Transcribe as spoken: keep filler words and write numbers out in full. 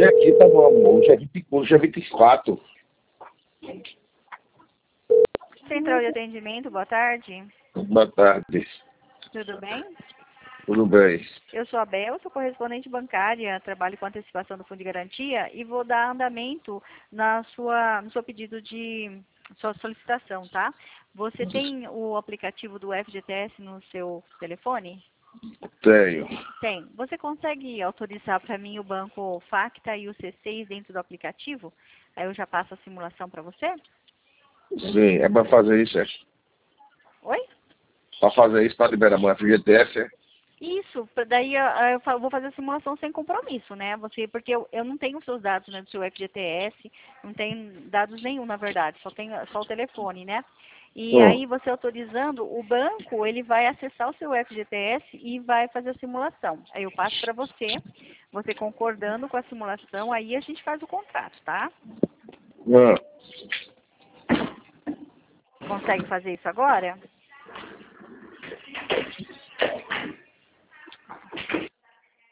Hoje aqui tá bom, hoje é vinte, hoje é vinte e quatro. Central de atendimento, boa tarde. Boa tarde. Tudo bem? Tudo bem? Eu sou a Bel, sou correspondente bancária, trabalho com antecipação do Fundo de Garantia e vou dar andamento na sua, no seu pedido de sua solicitação, tá? Você tem o aplicativo do F G T S no seu telefone? Tenho. Tem. Você consegue autorizar para mim o banco Facta e o C seis dentro do aplicativo? Aí eu já passo a simulação para você? Sim, é para fazer isso, é? Oi? Para fazer isso, para liberar o F G T S, é? Isso, pra- daí ah, eu fa- vou fazer a simulação sem compromisso, né? Você, porque eu, eu não tenho os seus dados, né, do seu F G T S, não tenho dados nenhum, na verdade, só tenho só o telefone, né? E Hum. aí você autorizando, o banco, ele vai acessar o seu F G T S e vai fazer a simulação. Aí eu passo para você, você concordando com a simulação, aí a gente faz o contrato, tá? Hum. Consegue fazer isso agora?